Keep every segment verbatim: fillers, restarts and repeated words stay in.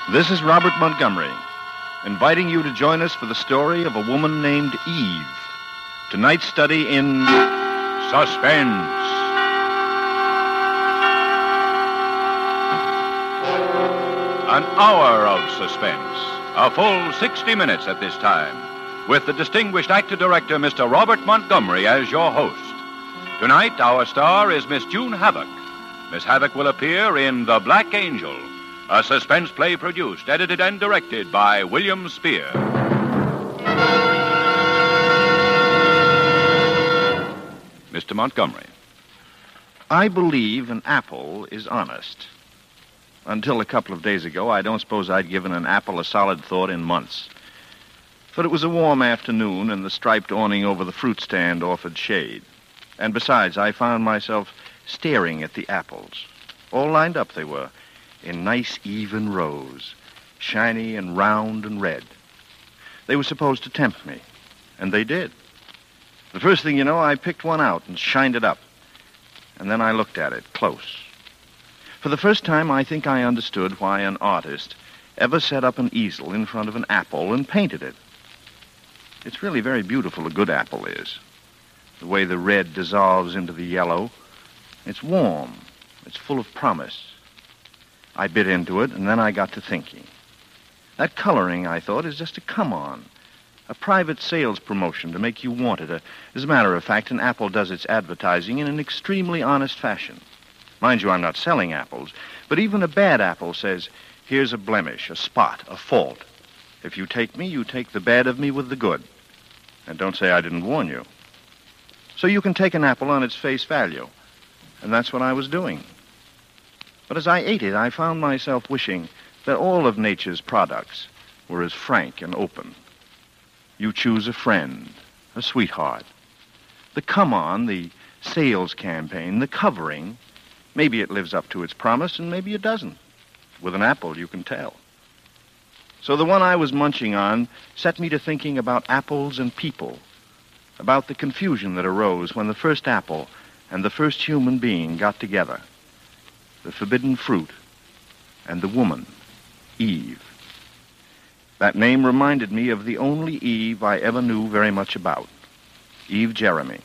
This is Robert Montgomery, inviting you to join us for the story of a woman named Eve. Tonight's study in suspense. An hour of suspense. A full sixty minutes at this time, with the distinguished actor-director, Mister Robert Montgomery, as your host. Tonight, our star is Miss June Havoc. Miss Havoc will appear in The Black Angel, a suspense play produced, edited, and directed by William Spear. Mister Montgomery. I believe an apple is honest. Until a couple of days ago, I don't suppose I'd given an apple a solid thought in months. For it was a warm afternoon, and the striped awning over the fruit stand offered shade. And besides, I found myself staring at the apples. All lined up they were, in nice even rows, shiny and round and red. They were supposed to tempt me, and they did. The first thing you know, I picked one out and shined it up. And then I looked at it close. For the first time, I think I understood why an artist ever set up an easel in front of an apple and painted it. It's really very beautiful, a good apple is. The way the red dissolves into the yellow. It's warm. It's full of promise. I bit into it, and then I got to thinking. That coloring, I thought, is just a come-on. A private sales promotion to make you want it. As a matter of fact, an apple does its advertising in an extremely honest fashion. Mind you, I'm not selling apples, but even a bad apple says, here's a blemish, a spot, a fault. If you take me, you take the bad of me with the good. And don't say I didn't warn you. So you can take an apple on its face value. And that's what I was doing. But as I ate it, I found myself wishing that all of nature's products were as frank and open. You choose a friend, a sweetheart. The come-on, the sales campaign, the covering, maybe it lives up to its promise and maybe it doesn't. With an apple, you can tell. So the one I was munching on set me to thinking about apples and people, about the confusion that arose when the first apple and the first human being got together. The forbidden fruit, and the woman, Eve. That name reminded me of the only Eve I ever knew very much about, Eve Jeremy.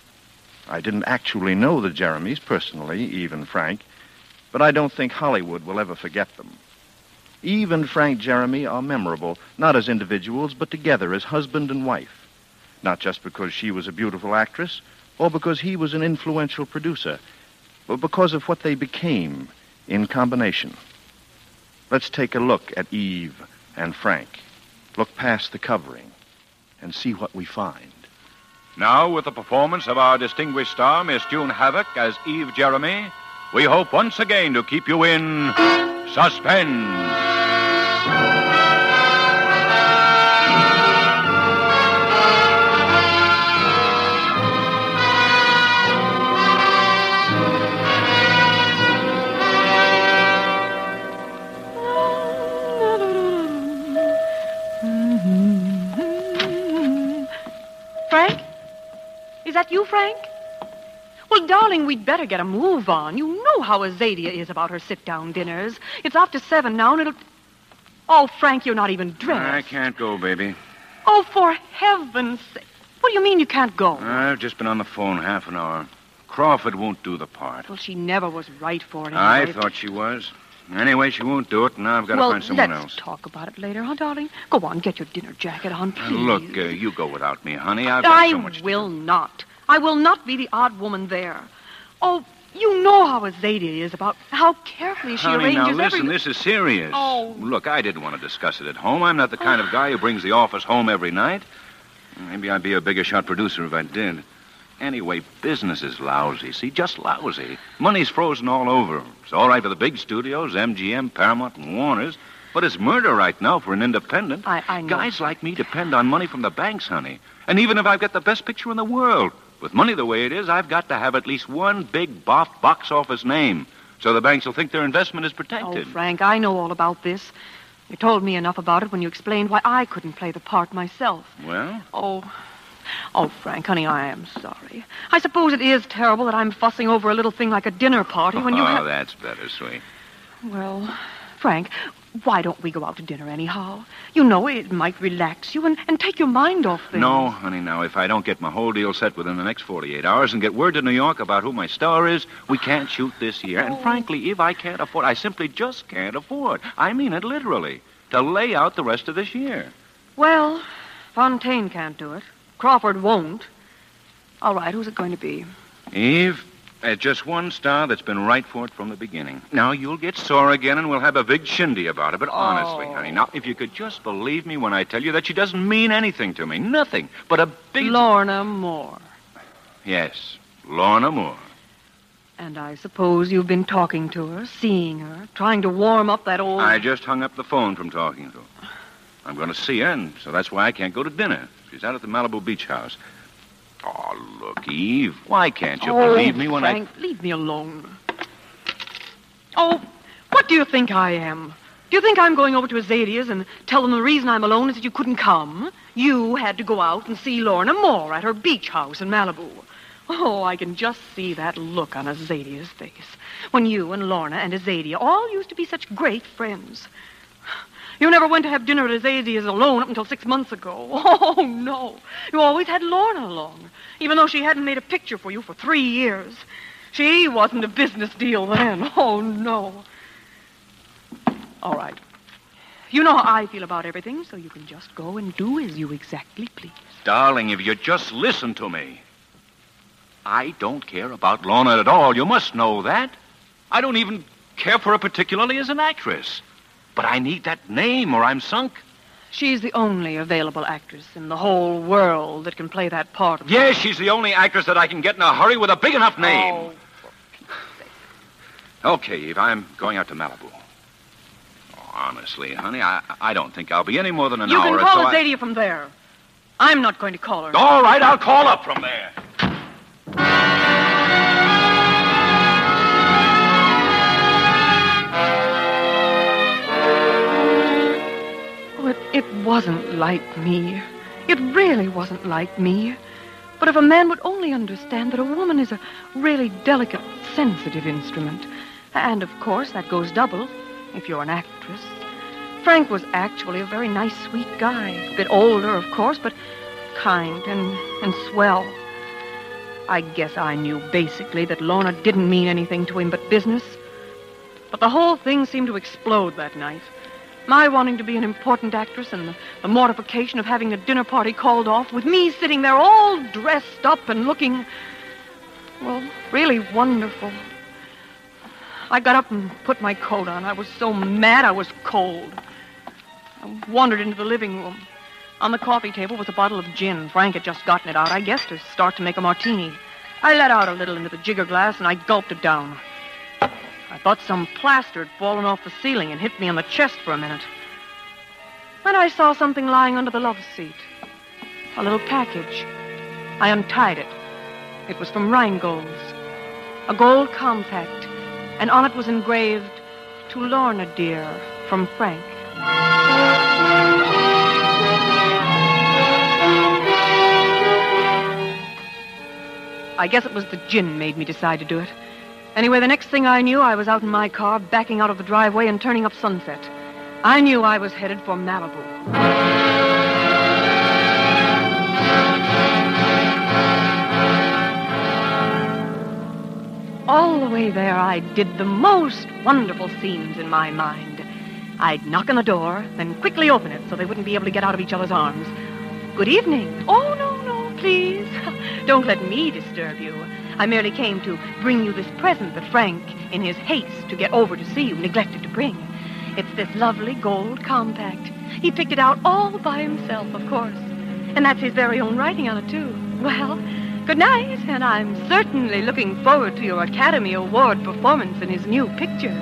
I didn't actually know the Jeremys personally, Eve and Frank, but I don't think Hollywood will ever forget them. Eve and Frank Jeremy are memorable, not as individuals, but together as husband and wife. Not just because she was a beautiful actress, or because he was an influential producer, but because of what they became in combination. Let's take a look at Eve and Frank. Look past the covering and see what we find. Now, with the performance of our distinguished star, Miss June Havoc, as Eve Jeremy, we hope once again to keep you in suspense. Frank? Is that you, Frank? Well, darling, we'd better get a move on. You know how Azadia is about her sit-down dinners. It's after seven now, and it'll... Oh, Frank, you're not even dressed. I can't go, baby. Oh, for heaven's sake. What do you mean you can't go? I've just been on the phone half an hour. Crawford won't do the part. Well, she never was right for it. Anyway. I thought she was. Anyway, she won't do it, and now I've got to well, find someone let's else. talk about it later, huh, darling? Go on, get your dinner jacket on, please. Uh, look, uh, you go without me, honey. I've got I so much to will do. not. I will not be the odd woman there. Oh, you know how Azadia is about how carefully she Honey, arranges now listen, every... this is serious. Oh. Look, I didn't want to discuss it at home. I'm not the kind of guy who brings the office home every night. Maybe I'd be a bigger shot producer if I did. Anyway, business is lousy, see, just lousy. Money's frozen all over. It's all right for the big studios, M G M, Paramount, and Warner's, but it's murder right now for an independent. I, I know. Guys like me depend on money from the banks, honey. And even if I've got the best picture in the world, with money the way it is, I've got to have at least one big boff box office name, so the banks will think their investment is protected. Oh, Frank, I know all about this. You told me enough about it when you explained why I couldn't play the part myself. Well? Oh, oh, Frank, honey, I am sorry. I suppose it is terrible that I'm fussing over a little thing like a dinner party when you oh, have... that's better, sweet. Well, Frank, why don't we go out to dinner anyhow? You know, it might relax you and, and take your mind off things. No, honey, now, if I don't get my whole deal set within the next forty-eight hours and get word to New York about who my star is, we can't shoot this year. And frankly, if I can't afford, I simply just can't afford. I mean it literally, to lay out the rest of this year. Well, Fontaine can't do it. Crawford won't. All right, who's it going to be? Eve, there's just one star that's been right for it from the beginning. Now, you'll get sore again, and we'll have a big shindy about it. But honestly, Oh. honey, now, if you could just believe me when I tell you that she doesn't mean anything to me. Nothing but a big... Lorna Moore. Yes, Lorna Moore. And I suppose you've been talking to her, seeing her, trying to warm up that old... I just hung up the phone from talking to her. I'm going to see her, and so that's why I can't go to dinner. She's out at the Malibu Beach House. Oh, look, Eve, why can't you oh, believe me when Frank, leave me alone. Oh, what do you think I am? Do you think I'm going over to Azadia's and tell them the reason I'm alone is that you couldn't come? You had to go out and see Lorna Moore at her beach house in Malibu. Oh, I can just see that look on Azadia's face when you and Lorna and Azadia all used to be such great friends. You never went to have dinner at Azadia's alone up until six months ago. Oh, no. You always had Lorna along, even though she hadn't made a picture for you for three years. She wasn't a business deal then. Oh, no. All right. You know how I feel about everything, so you can just go and do as you exactly please. Darling, if you just listen to me. I don't care about Lorna at all. You must know that. I don't even care for her particularly as an actress. But I need that name or I'm sunk. She's the only available actress in the whole world that can play that part of Yes, she's the only actress that I can get in a hurry with a big enough name. Oh, Okay, Eve, I'm going out to Malibu. Oh, honestly, honey, I I don't think I'll be any more than an you hour can or call so. I- Azadia from there. I'm not going to call her. All right, I'll call up from there. Oh, it, it wasn't like me. It really wasn't like me. But if a man would only understand that a woman is a really delicate, sensitive instrument. And, of course, that goes double if you're an actress. Frank was actually a very nice, sweet guy. A bit older, of course, but kind and, and swell. I guess I knew basically that Lorna didn't mean anything to him but business. But the whole thing seemed to explode that night. My wanting to be an important actress and the, the mortification of having a dinner party called off with me sitting there all dressed up and looking, well, really wonderful. I got up and put my coat on. I was so mad I was cold. I wandered into the living room. On the coffee table was a bottle of gin. Frank had just gotten it out, I guess, to start to make a martini. I let out a little into the jigger glass and I gulped it down. I thought some plaster had fallen off the ceiling and hit me on the chest for a minute. Then I saw something lying under the love seat. A little package. I untied it. It was from Rheingold's. A gold compact. And on it was engraved, "To Lorna, dear, from Frank." I guess it was the gin made me decide to do it. Anyway, the next thing I knew, I was out in my car, backing out of the driveway and turning up Sunset. I knew I was headed for Malibu. All the way there, I did the most wonderful scenes in my mind. I'd knock on the door, then quickly open it so they wouldn't be able to get out of each other's arms. "Good evening." "Oh, no, no, please. Don't let me disturb you. I merely came to bring you this present that Frank, in his haste to get over to see you, neglected to bring. It's this lovely gold compact. He picked it out all by himself, of course. And that's his very own writing on it, too. Well, good night, and I'm certainly looking forward to your Academy Award performance in his new picture."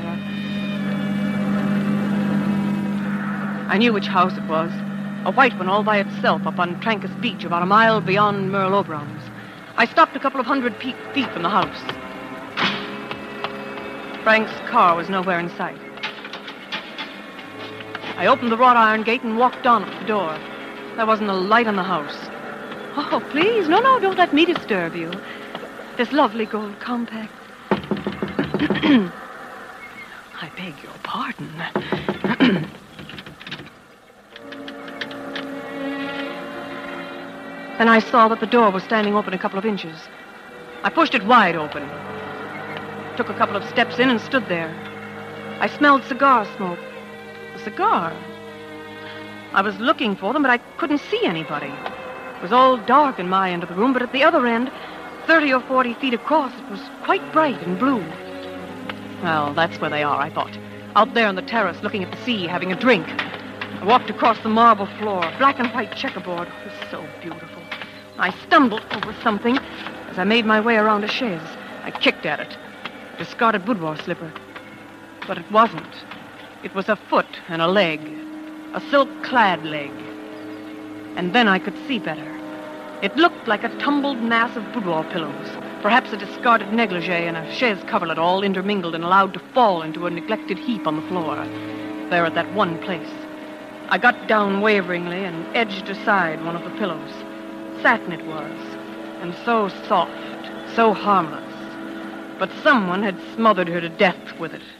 I knew which house it was. A white one all by itself up on Trancas Beach, about a mile beyond Merle Oberon's. I stopped a couple of hundred feet from the house. Frank's car was nowhere in sight. I opened the wrought iron gate and walked on up the door. There wasn't a light in the house. "Oh, please, no, no, don't let me disturb you. This lovely gold compact." I beg your pardon. Then I saw that the door was standing open a couple of inches. I pushed it wide open. Took a couple of steps in and stood there. I smelled cigar smoke. A cigar? I was looking for them, but I couldn't see anybody. It was all dark in my end of the room, but at the other end, thirty or forty feet across, it was quite bright and blue. Well, that's where they are, I thought. Out there on the terrace, looking at the sea, having a drink. I walked across the marble floor, black and white checkerboard. It was so beautiful. I stumbled over something as I made my way around a chaise. I kicked at it. A discarded boudoir slipper. But it wasn't. It was a foot and a leg. A silk-clad leg. And then I could see better. It looked like a tumbled mass of boudoir pillows. Perhaps a discarded negligee and a chaise coverlet all intermingled and allowed to fall into a neglected heap on the floor. There at that one place. I got down waveringly and edged aside one of the pillows. Satin it was, and so soft, so harmless. But someone had smothered her to death with it.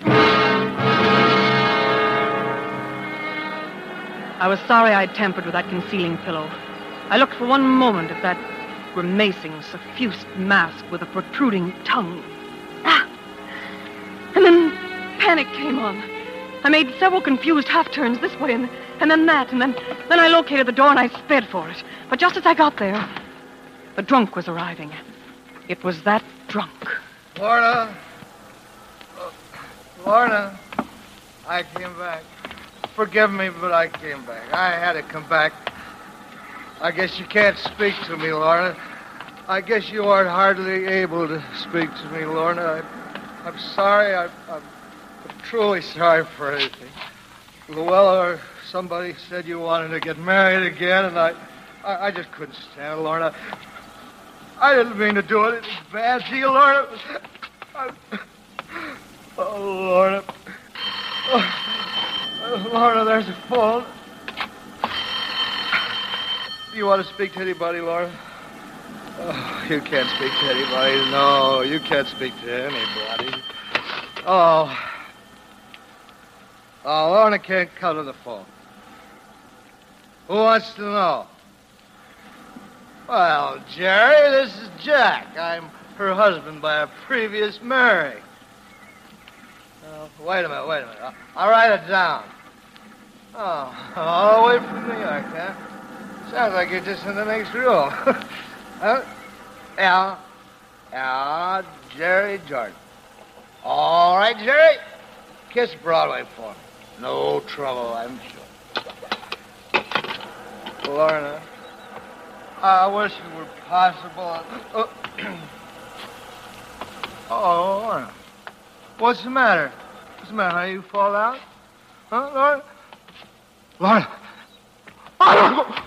I was sorry I'd tampered with that concealing pillow. I looked for one moment at that grimacing, suffused mask with a protruding tongue. Ah! And then panic came on. I made several confused half-turns this way and, and then that, and then, then I located the door and I sped for it. But just as I got there, the drunk was arriving. It was that drunk. Lorna. Uh, Lorna. I came back. Forgive me, but I came back. I had to come back. I guess you can't speak to me, Lorna. I guess you aren't hardly able to speak to me, Lorna. I, I'm sorry. I, I'm, I'm truly sorry for anything. Luella or somebody said you wanted to get married again, and I, I, I just couldn't stand it, Lorna. I didn't mean to do anything bad to you, Lorna. I, oh, Lorna. Oh, Lorna, there's a phone. Do you want to speak to anybody, Lorna? Oh, you can't speak to anybody. No, you can't speak to anybody. Oh. Oh, Lorna can't come to the phone. Who wants to know? Well, Jerry, this is Jack. I'm her husband by a previous marriage. Uh, wait a minute, wait a minute. I'll, I'll write it down. Oh, all the way from New York, huh? Sounds like you're just in the next room. Huh? Yeah. Yeah, Jerry Jordan. All right, Jerry. Kiss Broadway for me. No trouble, I'm sure. Lorna, I wish it were possible. Oh, oh, Lorna. What's the matter? What's the matter? How you fall out? Huh, Lorna? Lorna. Oh,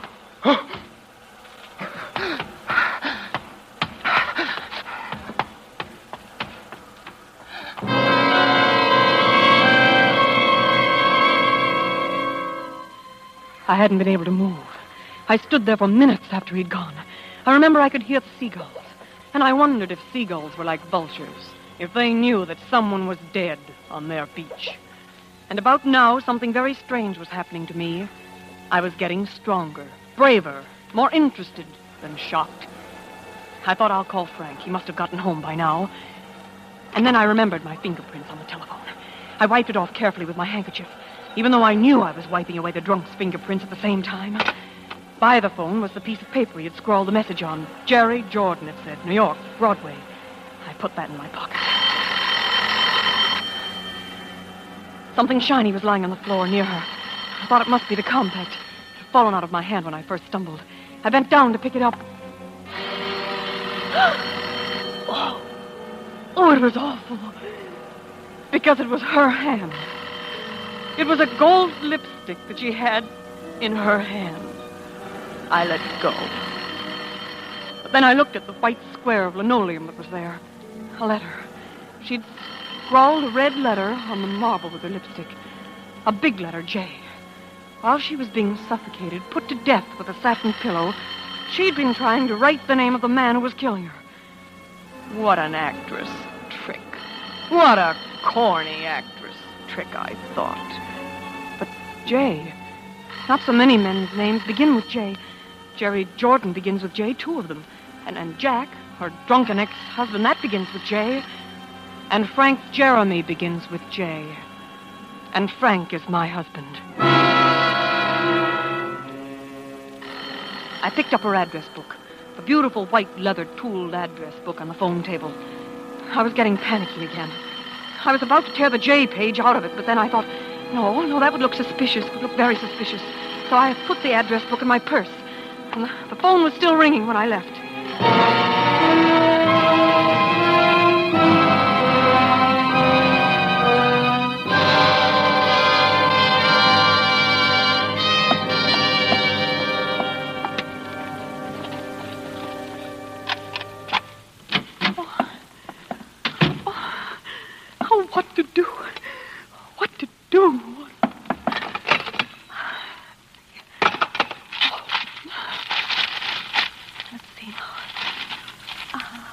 I hadn't been able to move. I stood there for minutes after he'd gone. I remember I could hear the seagulls. And I wondered if seagulls were like vultures, if they knew that someone was dead on their beach. And about now, something very strange was happening to me. I was getting stronger, braver, more interested than shocked. I thought I'll call Frank. He must have gotten home by now. And then I remembered my fingerprints on the telephone. I wiped it off carefully with my handkerchief, even though I knew I was wiping away the drunk's fingerprints at the same time. By the phone was the piece of paper he had scrawled the message on. Jerry Jordan, it said. New York, Broadway. I put that in my pocket. Something shiny was lying on the floor near her. I thought it must be the compact. It had fallen out of my hand when I first stumbled. I bent down to pick it up. Oh, oh, it was awful. Because it was her hand. It was a gold lipstick that she had in her hand. I let go. But then I looked at the white square of linoleum that was there. A letter. She'd scrawled a red letter on the marble with her lipstick. A big letter, J. While she was being suffocated, put to death with a satin pillow, she'd been trying to write the name of the man who was killing her. What an actress trick. What a corny actress trick, I thought. But J. Not so many men's names begin with J. Jerry Jordan begins with J, two of them. And, and Jack, her drunken ex-husband, that begins with J. And Frank Jeremy begins with J. And Frank is my husband. I picked up her address book, a beautiful white leather tooled address book on the phone table. I was getting panicky again. I was about to tear the J page out of it, but then I thought, no, no, that would look suspicious, would look very suspicious. So I put the address book in my purse. And the, the phone was still ringing when I left. What to do? What to do? Let's see. Uh,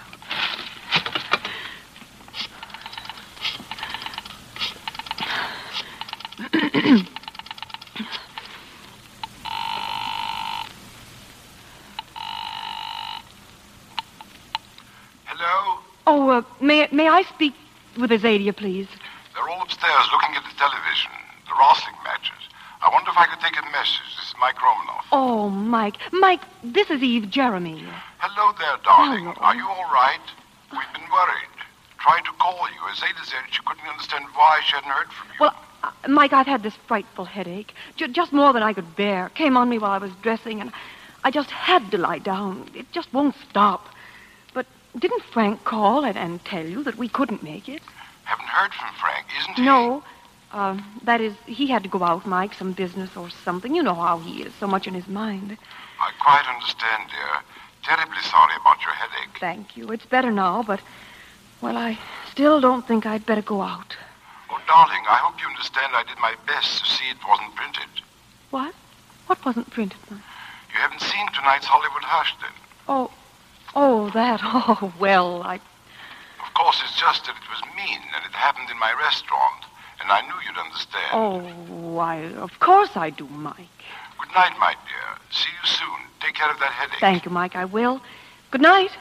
Hello? oh, uh, may, may I speak with Azadia, please? They're all upstairs looking at the television, the wrestling matches. I wonder if I could take a message. This is Mike Romanoff. Oh, Mike. Mike, this is Eve Jeremy. Hello there, darling. Hello. Are you all right? We've been worried. Tried to call you. Azalea said she couldn't understand why she hadn't heard from you. Well, uh, Mike, I've had this frightful headache. J- just more than I could bear. Came on me while I was dressing, and I just had to lie down. It just won't stop. But didn't Frank call and, and tell you that we couldn't make it? Haven't heard from Frank, isn't he? No. Uh, that is, he had to go out, Mike, some business or something. You know how he is, so much in his mind. I quite understand, dear. Terribly sorry about your headache. Thank you. It's better now, but, well, I still don't think I'd better go out. Oh, darling, I hope you understand I did my best to see it wasn't printed. What? What wasn't printed, Mike? You haven't seen tonight's Hollywood Hush, then? Oh, oh, that. Oh, well, I... Of course, it's just that it was mean, and it happened in my restaurant, and I knew you'd understand. Oh, I, of course I do, Mike. Good night, my dear. See you soon. Take care of that headache. Thank you, Mike. I will. Good night.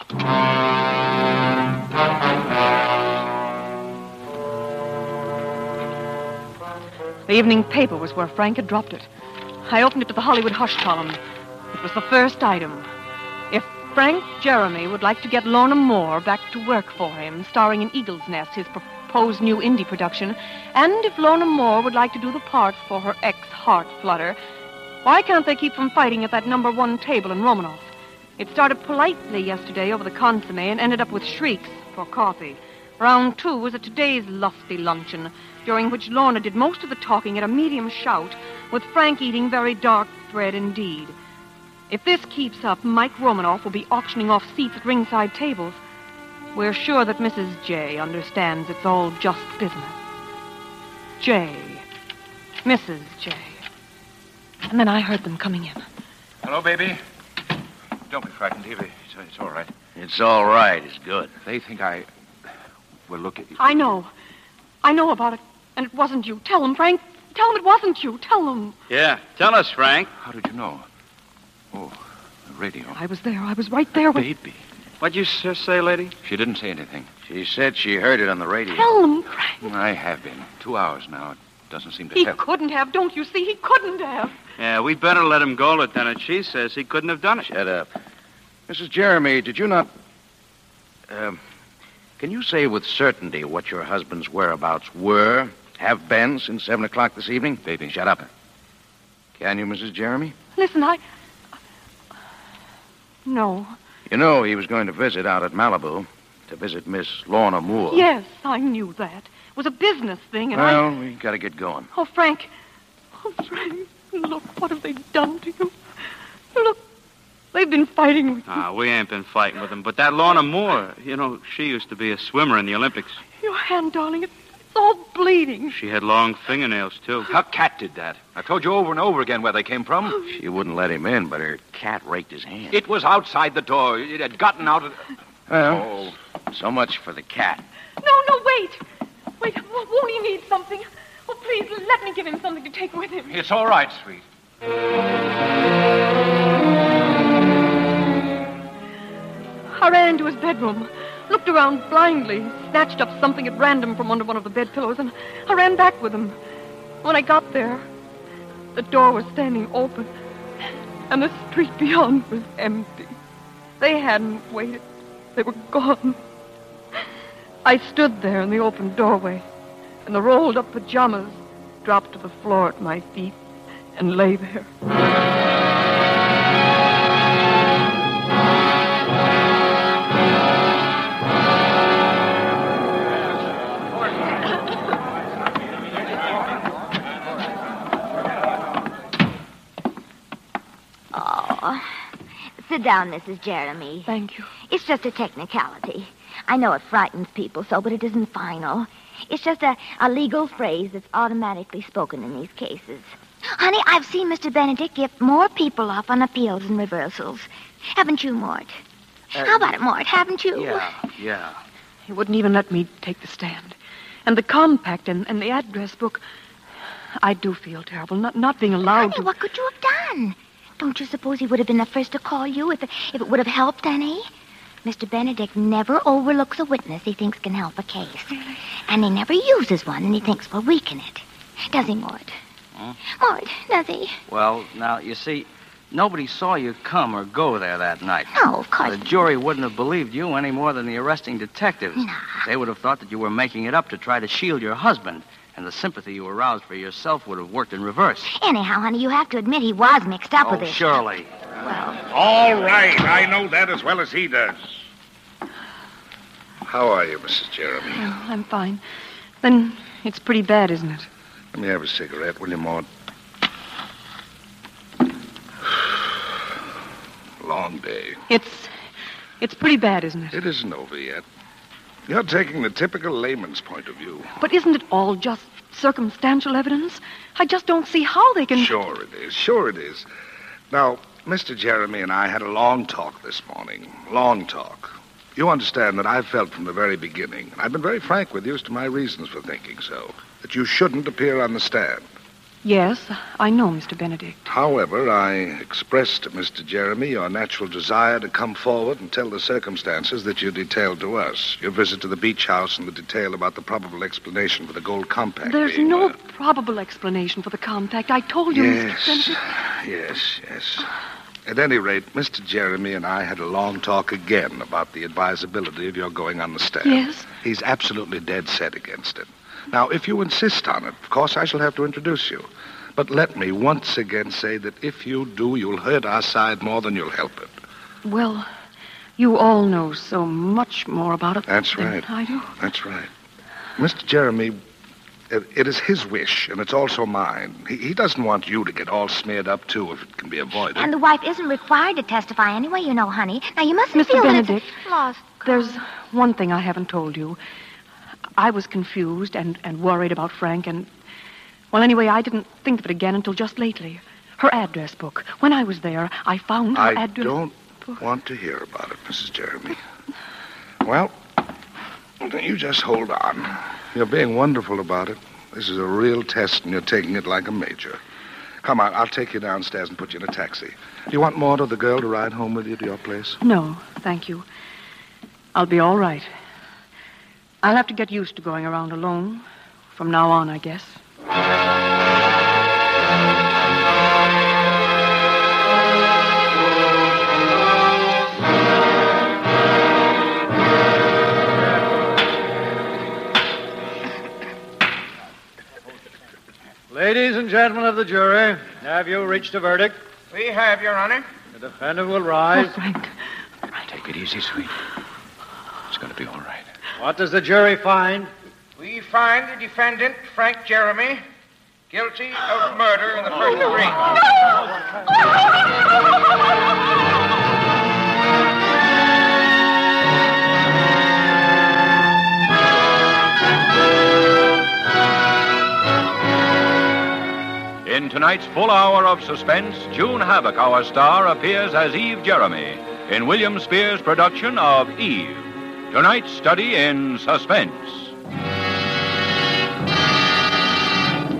The evening paper was where Frank had dropped it. I opened it to the Hollywood Hush column. It was the first item. If Frank Jeremy would like to get Lorna Moore back to work for him, starring in Eagle's Nest, his proposed new indie production, and if Lorna Moore would like to do the parts for her ex-Heart Flutter, why can't they keep from fighting at that number one table in Romanoff? It started politely yesterday over the consomme and ended up with shrieks for coffee. Round two was at today's lusty luncheon, during which Lorna did most of the talking at a medium shout, with Frank eating very dark bread indeed. If this keeps up, Mike Romanoff will be auctioning off seats at ringside tables. We're sure that Missus J understands it's all just business. J. Missus J. And then I heard them coming in. Hello, baby. Don't be frightened, Evie. It's, it's all right. It's all right. It's good. They think I... Well, look at you. I know. I know about it. And it wasn't you. Tell them, Frank. Tell them it wasn't you. Tell them. Yeah, tell us, Frank. How did you know? Oh, the radio. I was there. I was right there with... Baby. What'd you s- say, lady? She didn't say anything. She said she heard it on the radio. Tell them, Frank. I have been. Two hours now. It doesn't seem to He help. couldn't have. Don't you see? He couldn't have. Yeah, we better let him go, Lieutenant. She says he couldn't have done it. Shut up. Missus Jeremy, did you not... Um, can you say with certainty what your husband's whereabouts were, have been since seven o'clock this evening? Baby. Shut up. Can you, Missus Jeremy? Listen, I... No. You know he was going to visit out at Malibu, to visit Miss Lorna Moore. Yes, I knew that. It was a business thing, and I... Well, we gotta get going. Oh, Frank. Oh, Frank. Look, what have they done to you? Look, they've been fighting with you. Ah, we ain't been fighting with him. But that Lorna Moore, you know, she used to be a swimmer in the Olympics. Your hand, darling, it's, it's all bleeding. She had long fingernails, too. Her cat did that. I told you over and over again where they came from. She wouldn't let him in, but her cat raked his hand. It was outside the door. It had gotten out of... Well, Oh. so much for the cat. No, no, wait. Wait, won't he need something? Oh, please, let me give him something to take with him. It's all right, sweet. I ran into his bedroom, looked around blindly, snatched up something at random from under one of the bed pillows, and I ran back with him. When I got there, the door was standing open, and the street beyond was empty. They hadn't waited. They were gone. I stood there in the open doorway, and the rolled-up pajamas dropped to the floor at my feet and lay there. Sit down, Missus Jeremy. Thank you. It's just a technicality. I know it frightens people so, but it isn't final. It's just a, a legal phrase that's automatically spoken in these cases. Honey, I've seen Mister Benedict get more people off on appeals and reversals. Haven't you, Mort? Uh, How about it, Mort? Haven't you? Yeah, yeah. He wouldn't even let me take the stand. And the compact and, and the address book, I do feel terrible, not, not being allowed Honey, to... what could you have done? Don't you suppose he would have been the first to call you if it, if it would have helped any? Mister Benedict never overlooks a witness he thinks can help a case. Really? And he never uses one and he thinks will weaken it. Does he, Mort? Huh? Mort, does he? Well, now, you see, nobody saw you come or go there that night. No, of course. The jury wouldn't have believed you any more than the arresting detectives. Nah. They would have thought that you were making it up to try to shield your husband, and the sympathy you aroused for yourself would have worked in reverse. Anyhow, honey, you have to admit he was mixed up Oh, with it. surely. Well, All right, I know that as well as he does. How are you, Missus Jeremy? Oh, I'm fine. Then it's pretty bad, isn't it? Let me have a cigarette, will you, Maud? Long day. It's... it's pretty bad, isn't it? It isn't over yet. You're taking the typical layman's point of view. But isn't it all just circumstantial evidence? I just don't see how they can... Sure it is. Sure it is. Now, Mister Jeremy and I had a long talk this morning. Long talk. You understand that I've felt from the very beginning, and I've been very frank with you as to my reasons for thinking so, that you shouldn't appear on the stand. Yes, I know, Mister Benedict. However, I expressed to Mister Jeremy your natural desire to come forward and tell the circumstances that you detailed to us. Your visit to the beach house and the detail about the probable explanation for the gold compact. There's being, no uh, probable explanation for the compact. I told you, Yes, Mister Benedict. yes, yes. At any rate, Mister Jeremy and I had a long talk again about the advisability of your going on the stand. Yes? He's absolutely dead set against it. Now, if you insist on it, of course, I shall have to introduce you. But let me once again say that if you do, you'll hurt our side more than you'll help it. Well, you all know so much more about it That's than right. I do. That's right. Mister Jeremy, it, it is his wish, and it's also mine. He, he doesn't want you to get all smeared up, too, if it can be avoided. and the wife isn't required to testify anyway, you know, honey. Now, you mustn't Mister feel that Benedict, it's lost. There's one thing I haven't told you. I was confused and, and worried about Frank, and... Well, anyway, I didn't think of it again until just lately. Her address book. When I was there, I found her I address... don't book. want to hear about it, Missus Jeremy. Well, then you just hold on. You're being wonderful about it. This is a real test, and you're taking it like a major. Come on, I'll take you downstairs and put you in a taxi. Do you want Maud or the girl to ride home with you to your place? No, thank you. I'll be all right. I'll have to get used to going around alone. From now on, I guess. Ladies and gentlemen of the jury, have you reached a verdict? We have, Your Honor. The defendant will rise. Oh, Frank. Take it easy, sweet. It's going to be all right. What does the jury find? We find the defendant, Frank Jeremy, guilty of murder in the first degree. In tonight's full hour of suspense, June Havoc, our star, appears as Eve Jeremy in William Spears' production of Eve. Tonight's study in suspense.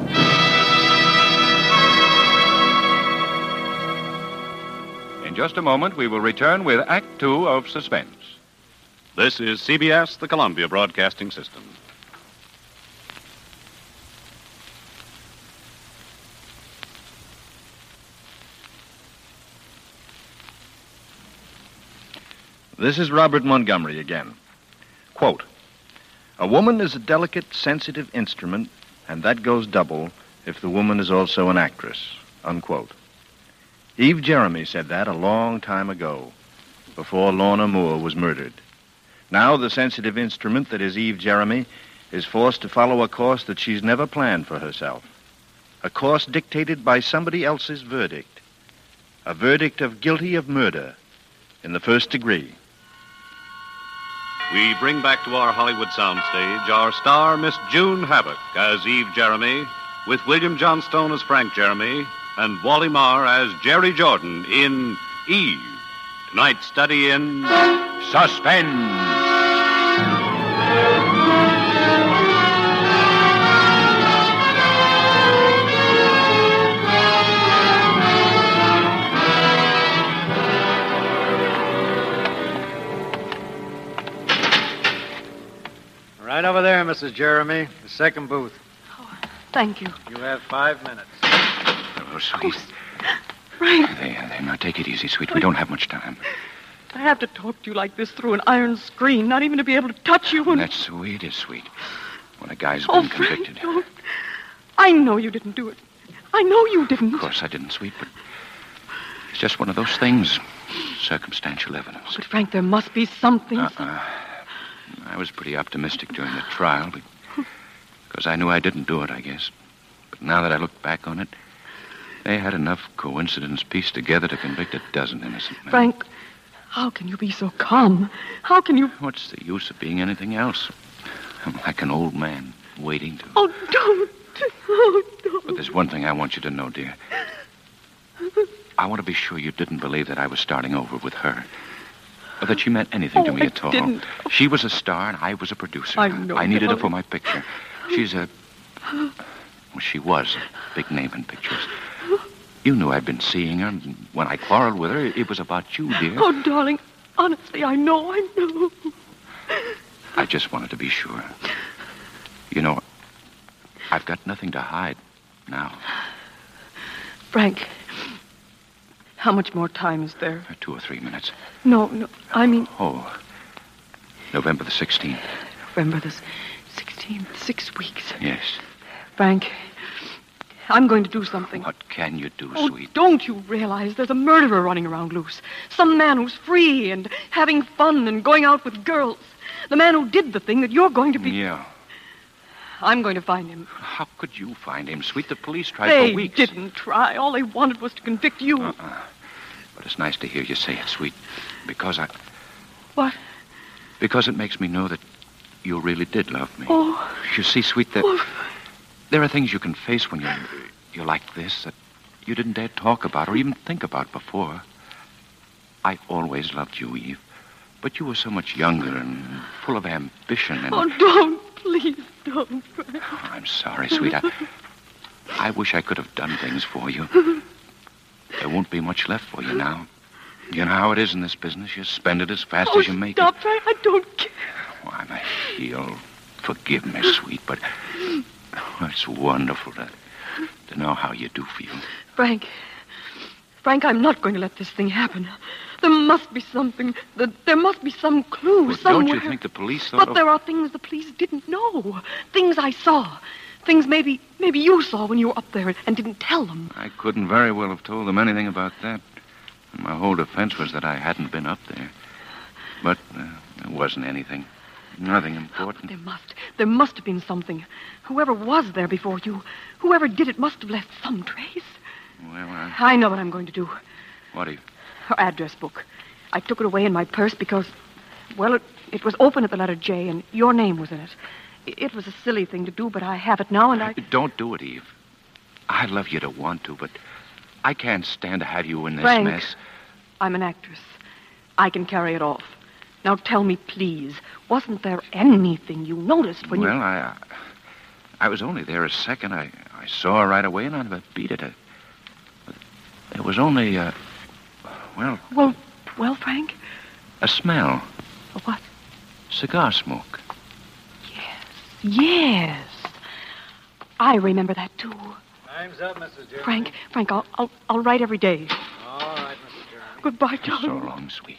In just a moment, we will return with Act Two of Suspense. This is C B S, the Columbia Broadcasting System. This is Robert Montgomery again. Quote, "A woman is a delicate, sensitive instrument, and that goes double if the woman is also an actress." Unquote. Eve Jeremy said that a long time ago, before Lorna Moore was murdered. Now the sensitive instrument that is Eve Jeremy is forced to follow a course that she's never planned for herself. A course dictated by somebody else's verdict. A verdict of guilty of murder in the first degree. We bring back to our Hollywood soundstage our star, Miss June Havoc, as Eve Jeremy, with William Johnstone as Frank Jeremy, and Wally Marr as Jerry Jordan in Eve. Tonight's study in Suspense. Right over there, Missus Jeremy. The second booth. Thank you. You have five minutes. Oh, sweet. Frank, There, there. Now, take it easy, sweet. We don't have much time. I have to talk to you like this through an iron screen, not even to be able to touch you and... That's sweet, is sweet. When a guy's Oh, been Frank, convicted. don't. I know you didn't do it. I know you didn't. Of course I didn't, sweet, but it's just one of those things. Circumstantial evidence. But, Frank, there must be something. Uh-uh. I was pretty optimistic during the trial because I knew I didn't do it, I guess. But now that I look back on it, they had enough coincidence pieced together to convict a dozen innocent men. Frank, how can you be so calm? How can you... What's the use of being anything else? I'm like an old man waiting to... Oh, don't. Oh, don't. But there's one thing I want you to know, dear. I want to be sure you didn't believe that I was starting over with her. Or that she meant anything Oh, to me I at all. didn't. She was a star and I was a producer. I know, I needed her darling. for my picture. She's a... Well, she was a big name in pictures. You knew I'd been seeing her. And when I quarreled with her, it was about you, dear. Oh, darling, honestly, I know, I know. I just wanted to be sure. You know, I've got nothing to hide now. Frank, how much more time is there? Two or three minutes. No, no, I mean... Oh, November the sixteenth. November the sixteenth, six weeks. Yes. Frank, I'm going to do something. What can you do, Oh, sweet? don't you realize there's a murderer running around loose? Some man who's free and having fun and going out with girls. The man who did the thing that you're going to be... Yeah. I'm going to find him. How could you find him, sweet? The police tried They for weeks. didn't try. All they wanted was to convict you. Uh-uh. But it's nice to hear you say it, sweet. Because I... What? Because it makes me know that you really did love me. Oh. You see, sweet, there, Oh. there are things you can face when you're, you're like this that you didn't dare talk about or even think about before. I always loved you, Eve. But you were so much younger and full of ambition and... Oh, don't. Please don't. Oh, I'm sorry, sweet. I, I wish I could have done things for you. There won't be much left for you now. You know how it is in this business. You spend it as fast Oh, as you make stop, it. Frank. I don't care. Oh, I'm a heel. Forgive me, sweet, but oh, it's wonderful to, to know how you do feel. Frank. Frank, I'm not going to let this thing happen. There must be something. There must be some clue Well, somewhere. don't you think the police thought... But of- there are things the police didn't know. Things I saw. Things maybe maybe you saw when you were up there and didn't tell them. I couldn't very well have told them anything about that. My whole defense was that I hadn't been up there. But uh, there wasn't anything. Nothing important. There must. There must have been something. Whoever was there before you, whoever did it must have left some trace. Well, I... I know what I'm going to do. What do you... Her address book. I took it away in my purse because, well, it, it was open at the letter J, and your name was in it. It, it was a silly thing to do, but I have it now, and I... Don't do it, Eve. I'd love you to want to, but I can't stand to have you in this Frank, mess. I'm an actress. I can carry it off. Now tell me, please, wasn't there anything you noticed when well, you... I... Uh, I was only there a second. I, I saw her right away, and I'd have beat it. There was only... Uh, Well, Well, well, Frank? a smell. What? Cigar smoke. Yes. I remember that, too. Time's up, Missus Jeremy. Frank, Frank, I'll, I'll, I'll write every day. All right, Missus Jeremy. Goodbye, darling. So long, sweet.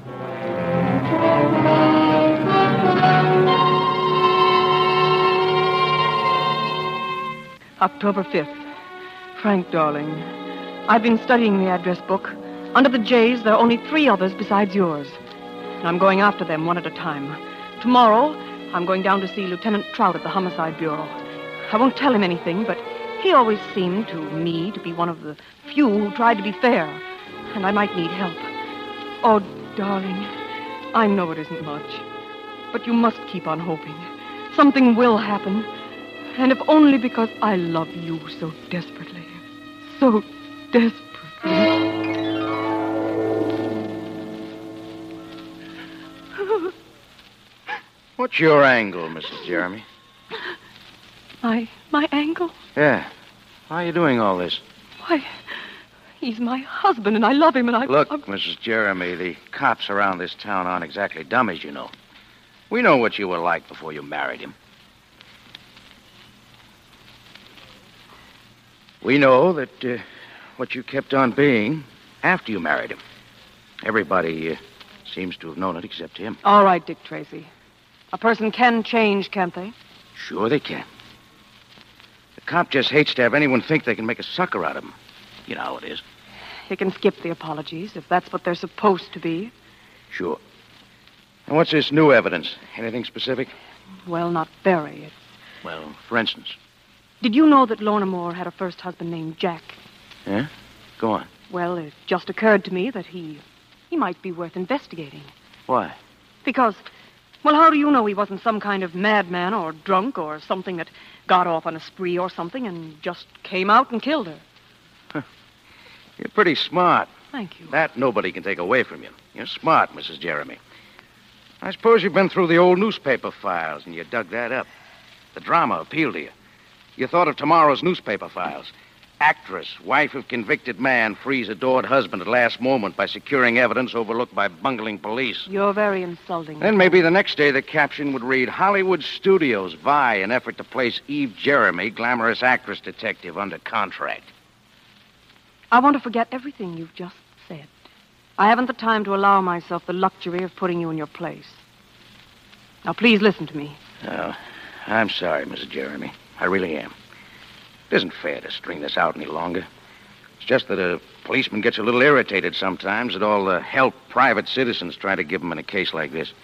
October fifth. Frank, darling, I've been studying the address book. Under the J's, there are only three others besides yours. And I'm going after them one at a time. Tomorrow, I'm going down to see Lieutenant Trout at the Homicide Bureau. I won't tell him anything, but he always seemed to me to be one of the few who tried to be fair. And I might need help. Oh, darling, I know it isn't much. But you must keep on hoping. Something will happen. And if only because I love you so desperately. So desperately. What's your angle, Missus Jeremy? My, my angle? Yeah. Why are you doing all this? Why, he's my husband, and I love him, and I... Look, I'm... Missus Jeremy, the cops around this town aren't exactly dummies, you know. We know what you were like before you married him. We know that uh, what you kept on being after you married him. Everybody uh, seems to have known it except him. All right, Dick Tracy. A person can change, can't they? Sure they can. The cop just hates to have anyone think they can make a sucker out of him. You know how it is. He can skip the apologies, if that's what they're supposed to be. Sure. And what's this new evidence? Anything specific? Well, not very. It... Well, for instance. Did you know that Lorna Moore had a first husband named Jack? Yeah? Go on. Well, it just occurred to me that he... he might be worth investigating. Why? Because... well, how do you know he wasn't some kind of madman or drunk or something that got off on a spree or something and just came out and killed her? Huh. You're pretty smart. Thank you. That nobody can take away from you. You're smart, Missus Jeremy. I suppose you've been through the old newspaper files and you dug that up. The drama appealed to you. You thought of tomorrow's newspaper files. Actress, wife of convicted man, frees adored husband at last moment by securing evidence overlooked by bungling police. You're very insulting. Then maybe the next day the caption would read, Hollywood Studios vie in effort to place Eve Jeremy, glamorous actress detective, under contract. I want to forget everything you've just said. I haven't the time to allow myself the luxury of putting you in your place. Now, please listen to me. Oh, I'm sorry, Missus Jeremy. I really am. It isn't fair to string this out any longer. It's just that a policeman gets a little irritated sometimes at all the help private citizens try to give him in a case like this.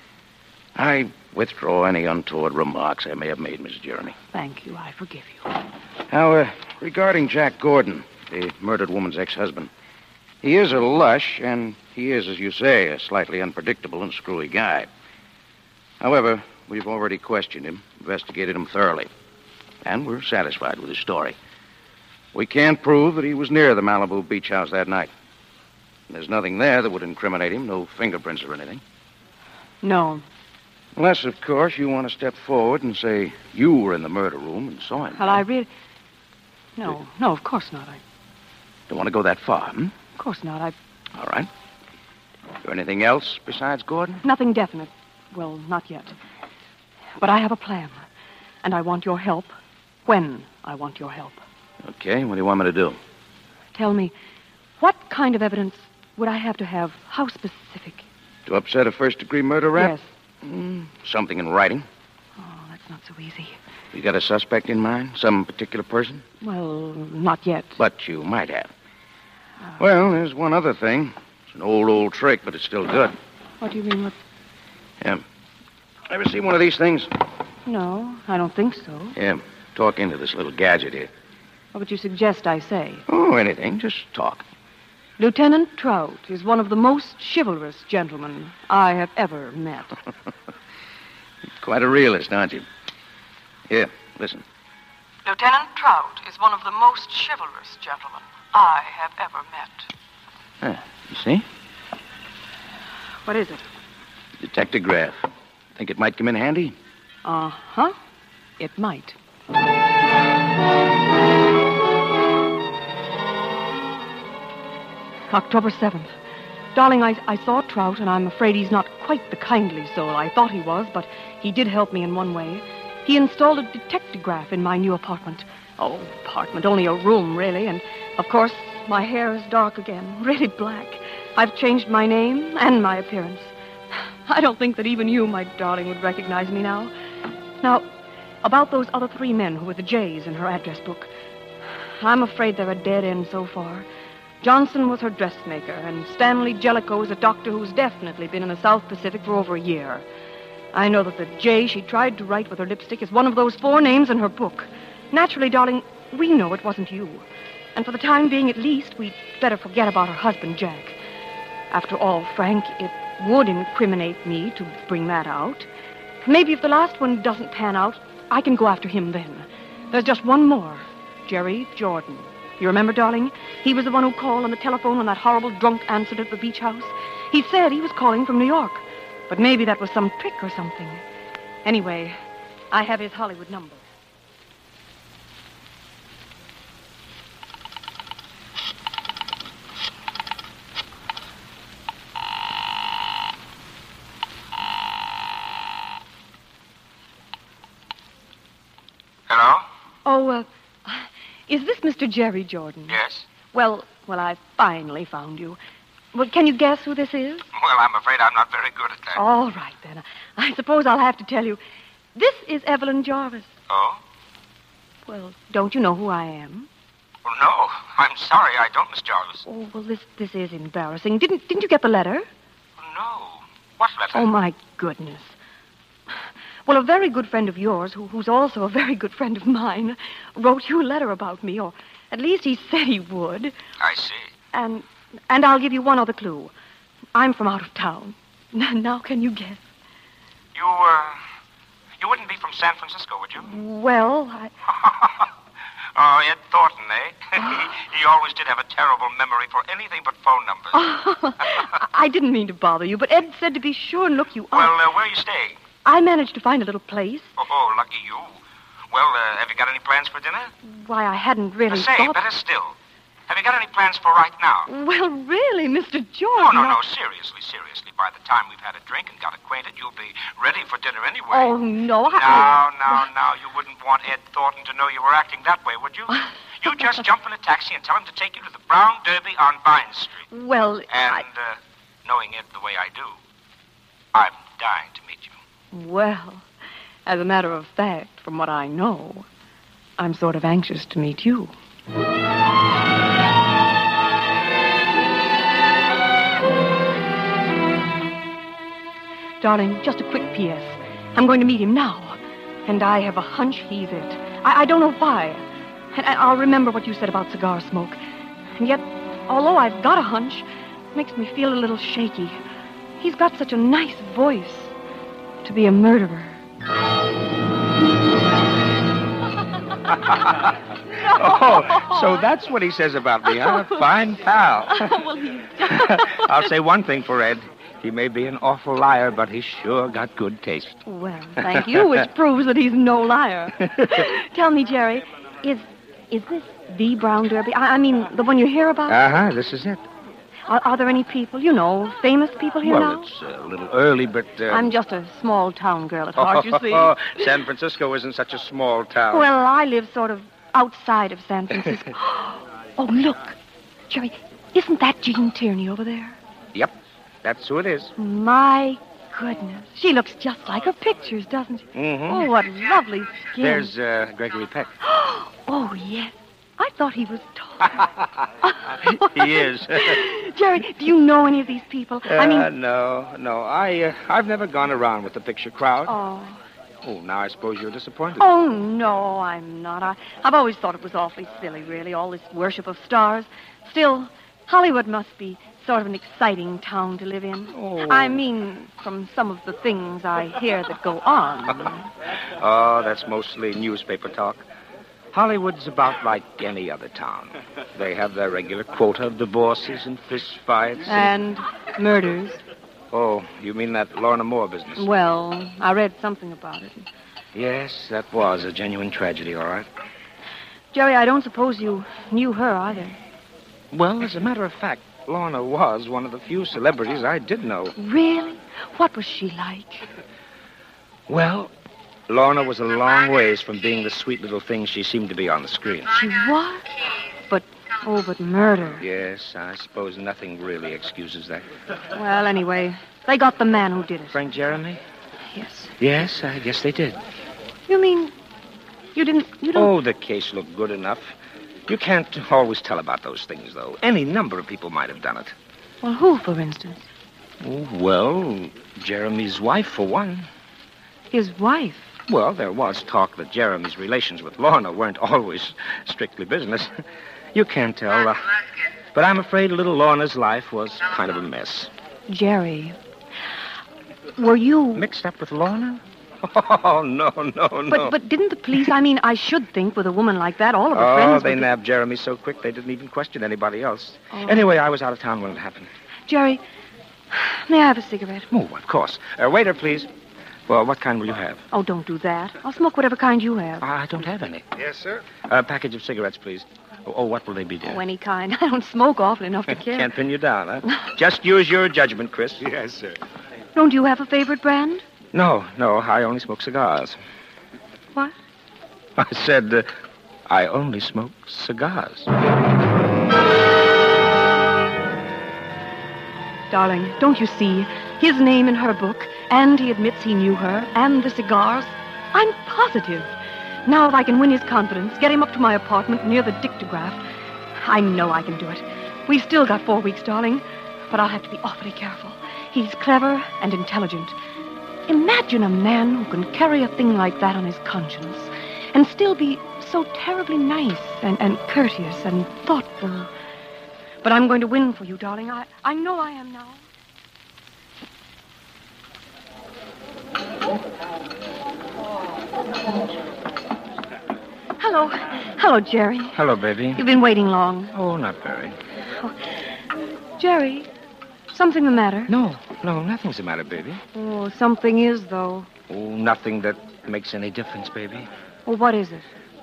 I withdraw any untoward remarks I may have made, Missus Jeremy. Thank you. I forgive you. Now, uh, regarding Jack Gordon, the murdered woman's ex-husband, he is a lush, and he is, as you say, a slightly unpredictable and screwy guy. However, we've already questioned him, investigated him thoroughly, and we're satisfied with his story. We can't prove that he was near the Malibu beach house that night. There's nothing there that would incriminate him, no fingerprints or anything. No. Unless, of course, you want to step forward and say you were in the murder room and saw him. Well, I really... No, no, of course not. I... Don't want to go that far, hmm? Of course not. I... All right. Is there anything else besides Gordon? Nothing definite. Well, not yet. But I have a plan. And I want your help when I want your help. Okay, what do you want me to do? Tell me, what kind of evidence would I have to have? How specific? To upset a first-degree murder rap? Yes. Mm, something in writing. Oh, that's not so easy. You got a suspect in mind? Some particular person? Well, not yet. But you might have. Uh, well, there's one other thing. It's an old, old trick, but it's still good. What do you mean? What? Yeah. Ever see one of these things? No, I don't think so. Yeah. Talk into this little gadget here. What would you suggest I say? Oh, anything. Just talk. Lieutenant Trout is one of the most chivalrous gentlemen I have ever met. Quite a realist, aren't you? Here, listen. Lieutenant Trout is one of the most chivalrous gentlemen I have ever met. Ah, you see? What is it? Detectograph. Think it might come in handy? Uh-huh. It might. October seventh. Darling, I, I saw Trout, and I'm afraid he's not quite the kindly soul I thought he was, but he did help me in one way. He installed a detectograph in my new apartment. Oh, apartment, only a room, really, and, of course, my hair is dark again, really black. I've changed my name and my appearance. I don't think that even you, my darling, would recognize me now. Now, about those other three men who were the J's in her address book, I'm afraid they're a dead end so far. Johnson was her dressmaker, and Stanley Jellicoe is a doctor who's definitely been in the South Pacific for over a year. I know that the J she tried to write with her lipstick is one of those four names in her book. Naturally, darling, we know it wasn't you. And for the time being, at least, we'd better forget about her husband, Jack. After all, Frank, it would incriminate me to bring that out. Maybe if the last one doesn't pan out, I can go after him then. There's just one more. Jerry Jordan. You remember, darling? He was the one who called on the telephone when that horrible drunk answered at the beach house. He said he was calling from New York. But maybe that was some trick or something. Anyway, I have his Hollywood number. Hello? Oh, uh, is this Mister Jerry Jordan? Yes. Well, well, I finally found you. Well, can you guess who this is? Well, I'm afraid I'm not very good at that. All right, then. I suppose I'll have to tell you. This is Evelyn Jarvis. Oh? Well, don't you know who I am? Well, no. I'm sorry, I don't, Miss Jarvis. Oh, well, this this is embarrassing. Didn't didn't you get the letter? No. What letter? Oh, my goodness. Well, a very good friend of yours, who, who's also a very good friend of mine, wrote you a letter about me, or at least he said he would. I see. And and I'll give you one other clue. I'm from out of town. Now, can you guess? You, uh, you wouldn't be from San Francisco, would you? Well, I... Oh, Ed Thornton, eh? he, he always did have a terrible memory for anything but phone numbers. Oh, I didn't mean to bother you, but Ed said to be sure and look you up. Well, uh, where are you staying? I managed to find a little place. Oh, oh lucky you. Well, uh, have you got any plans for dinner? Why, I hadn't really uh, say, thought... better still. Have you got any plans for right now? Well, really, Mister Jordan... Oh, no, I... no, seriously, seriously. By the time we've had a drink and got acquainted, you'll be ready for dinner anyway. Oh, no, I... Now, now, now, you wouldn't want Ed Thornton to know you were acting that way, would you? You just jump in a taxi and tell him to take you to the Brown Derby on Vine Street. Well, And, I... uh, knowing Ed the way I do, I'm dying to meet you. Well, as a matter of fact, from what I know, I'm sort of anxious to meet you. Darling, just a quick P S I'm going to meet him now, and I have a hunch he's it. I, I don't know why. And I- I'll remember what you said about cigar smoke. And yet, although I've got a hunch, it makes me feel a little shaky. He's got such a nice voice to be a murderer. Oh, so that's what he says about me, huh? Fine pal. Well, he's... I'll say one thing for Ed. He may be an awful liar, but he's sure got good taste. Well, thank you, which proves that he's no liar. Tell me, Jerry, is is this the Brown Derby? I, I mean, the one you hear about? Uh-huh, this is it. Are, are there any people, you know, famous people here well, now? it's a little early, but... Uh... I'm just a small-town girl at heart, you see. San Francisco isn't such a small town. Well, I live sort of outside of San Francisco. Oh, look. Jerry, isn't that Jean Tierney over there? Yep, that's who it is. My goodness. She looks just like her pictures, doesn't she? Mm-hmm. Oh, what lovely skin. There's uh, Gregory Peck. Oh, yes. I thought he was tall. He is. Jerry, do you know any of these people? Uh, I mean... no, no. I, uh, I've never gone around with the picture crowd. Oh. Oh, now I suppose you're disappointed. Oh, no, I'm not. I, I've always thought it was awfully silly, really, all this worship of stars. Still, Hollywood must be sort of an exciting town to live in. Oh. I mean, from some of the things I hear that go on. Oh, that's mostly newspaper talk. Hollywood's about like any other town. They have their regular quota of divorces and fist fights. And, and murders. Oh, you mean that Lorna Moore business? Well, I read something about it. Yes, that was a genuine tragedy, all right. Jerry, I don't suppose you knew her either. Well, as a matter of fact, Lorna was one of the few celebrities I did know. Really? What was she like? Well, Lorna was a long ways from being the sweet little thing she seemed to be on the screen. She was? But, oh, but murder. Yes, I suppose nothing really excuses that. Well, anyway, they got the man who did it. Frank Jeremy? Yes. Yes, I guess they did. You mean you didn't, you don't... Oh, the case looked good enough. You can't always tell about those things, though. Any number of people might have done it. Well, who, for instance? Oh, well, Jeremy's wife, for one. His wife? Well, there was talk that Jeremy's relations with Lorna weren't always strictly business. You can't tell. Uh, but I'm afraid little Lorna's life was kind of a mess. Jerry, were you... Mixed up with Lorna? Oh, no, no, no. But but didn't the police, I mean, I should think with a woman like that, all of her oh, friends... Oh, they would... nabbed Jeremy so quick they didn't even question anybody else. Oh. Anyway, I was out of town when it happened. Jerry, may I have a cigarette? Oh, of course. Uh, waiter, please. Well, what kind will you have? Oh, don't do that. I'll smoke whatever kind you have. I don't have any. Yes, sir? A package of cigarettes, please. Oh, oh, what will they be, dear? Oh, any kind. I don't smoke often enough to care. Can't pin you down, huh? Just use your judgment, Chris. Yes, sir. Don't you have a favorite brand? No, no, I only smoke cigars. What? I said uh, I only smoke cigars. Darling, don't you see? His name in her book, and he admits he knew her, and the cigars. I'm positive. Now if I can win his confidence, get him up to my apartment near the dictograph, I know I can do it. We've still got four weeks, darling, but I'll have to be awfully careful. He's clever and intelligent. Imagine a man who can carry a thing like that on his conscience and still be so terribly nice and, and courteous and thoughtful. But I'm going to win for you, darling. I, I know I am now. Hello. Hello, Jerry. Hello, baby. You've been waiting long. Oh, not very. Oh. Jerry, something the matter? No, no, nothing's the matter, baby. Oh, something is, though. Oh, nothing that makes any difference, baby. Well, what is it?